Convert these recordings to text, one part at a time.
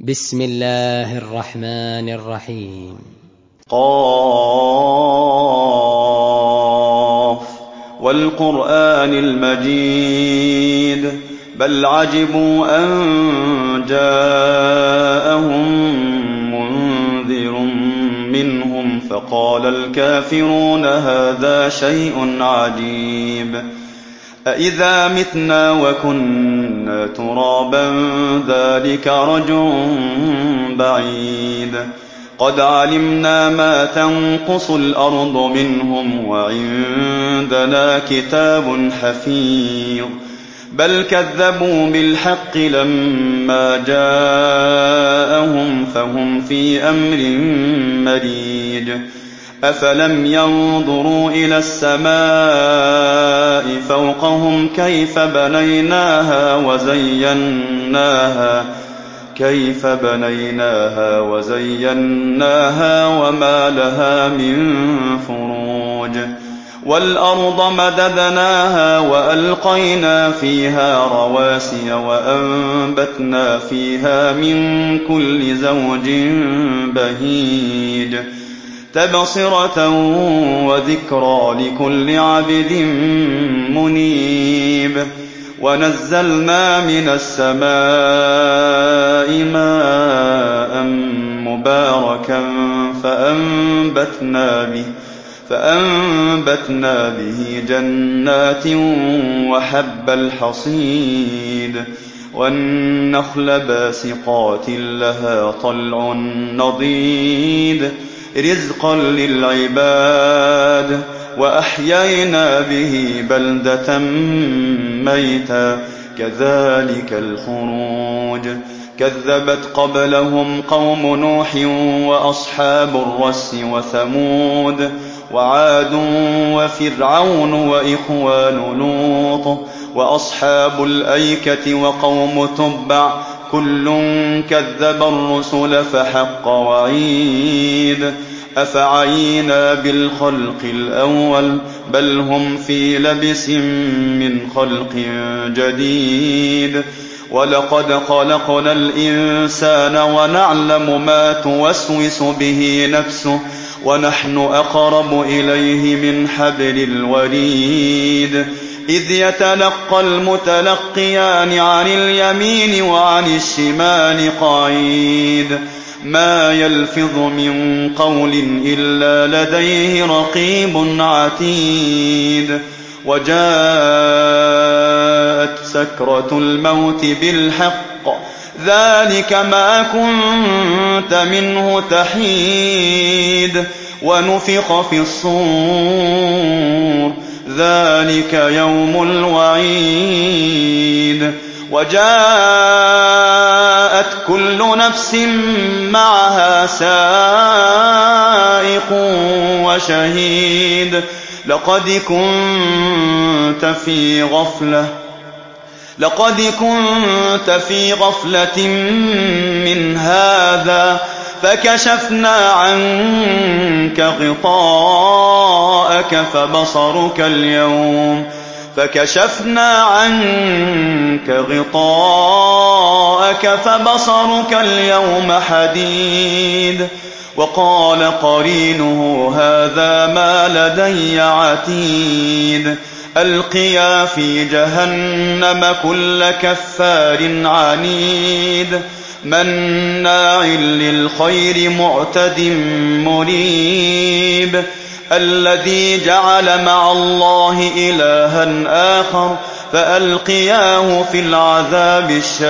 بسم الله الرحمن الرحيم. قاف والقرآن المجيد بل عجبوا أن جاءهم منذر منهم فقال الكافرون هذا شيء عجيب أإذا متنا وكنا ترابا ذلك رجع بعيد قد علمنا ما تنقص الأرض منهم وعندنا كتاب حفيظ بل كذبوا بالحق لما جاءهم فهم في أمر مريج أفلم ينظروا إلى السماء فوقهم كيف بنيناها وزيناها وما لها من فروج والأرض مددناها وألقينا فيها رواسي وأنبتنا فيها من كل زوج بهيج تبصرة وذكرى لكل عبد منيب ونزلنا من السماء ماء مباركا فأنبتنا به جنات وحب الحصيد والنخل باسقات لها طلع نضيد رزقا للعباد وأحيينا به بلدة ميتا كذلك الخروج كذبت قبلهم قوم نوح وأصحاب الرس وثمود وعاد وفرعون وإخوان لوط وأصحاب الأيكة وقوم تبع كل كذب الرسل فحق وعيد أفعينا بالخلق الأول بل هم في لبس من خلق جديد ولقد خلقنا الإنسان ونعلم ما توسوس به نفسه ونحن أقرب إليه من حبل الوريد إذ يتلقى المتلقيان عن اليمين وعن الشمال قعيد ما يلفظ من قول إلا لديه رقيب عتيد وجاءت سكرة الموت بالحق ذلك ما كنت منه تحيد ونفخ في الصور ذلك يوم الوعيد وجاءت كل نفس معها سائق وشهيد لقد كنت في غفلة من هذا فكشفنا عنك غطاءك فبصرك اليوم حديد وقال قرينه هذا ما لدي عتيد ألقيا في جهنم كل كفار عنيد مناع للخير معتد مريب الذي جعل مع الله إلها آخر فألقياه في العذاب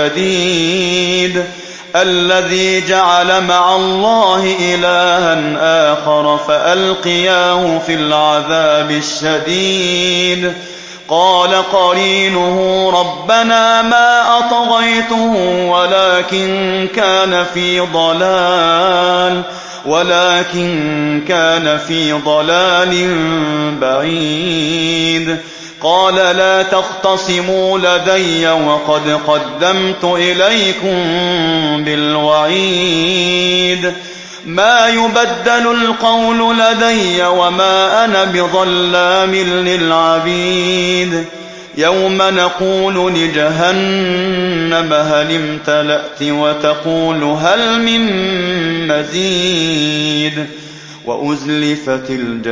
الشديد قال قرينه ربنا ما أطغيته ولكن كان في ضلال بعيد قال لا تختصموا لدي وقد قدمت إليكم بالوعيد ما يبدل القول لدي وما أنا بظلام للعبيد يوم نقول لجهنم هل امتلأت وتقول هل من مزيد وأزلفت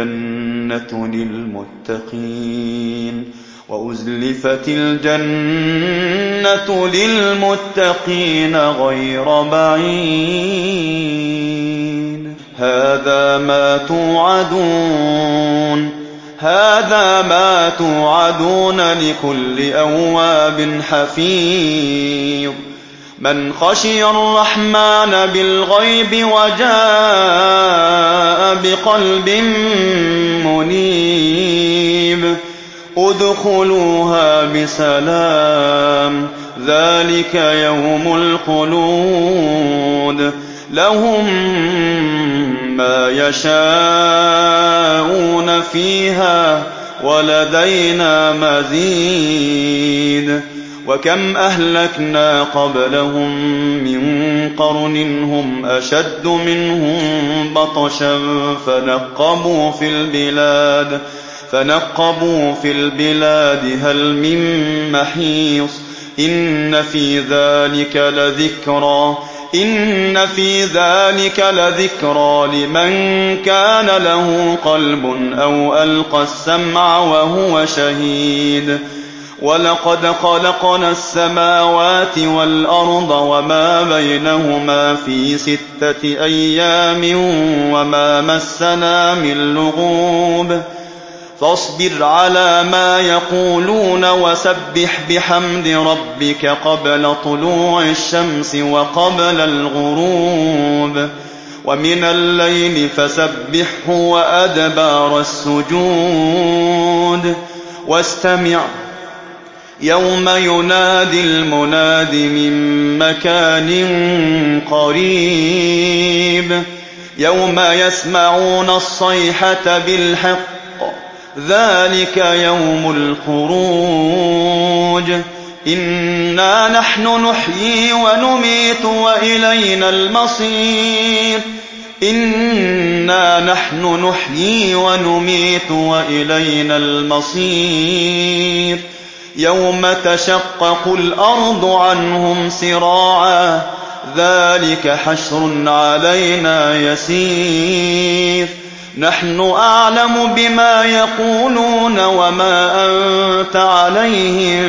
الجنة للمتقين غير بعيد هذا ما توعدون لكل أواب حفيظ من خشي الرحمن بالغيب وجاء بقلب منيب ادخلوها بسلام ذلك يوم الخلود لهم ما يشاءون فيها ولدينا مزيد وكم أهلكنا قبلهم من قرن هم أشد منهم بطشا فنقبوا في البلاد هل من محيص إن في ذلك لذكرى لمن كان له قلب أو ألقى السمع وهو شهيد ولقد خلقنا السماوات والأرض وما بينهما في 6 أيام وما مسنا من لغوب فاصبر على ما يقولون وسبح بحمد ربك قبل طلوع الشمس وقبل الغروب ومن الليل فسبحه وأدبار السجود واستمع يوم ينادي المناد من مكان قريب يوم يسمعون الصيحة بالحق ذلك يوم الخروج إنا نحن نحيي ونميت وإلينا المصير يوم تشقق الأرض عنهم سراعا ذلك حشر علينا يسير نحن أعلم بما يقولون وما أنت عليهم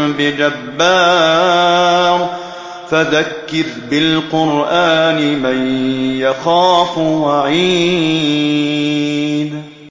بجبار فذكر بالقرآن من يخاف وعيد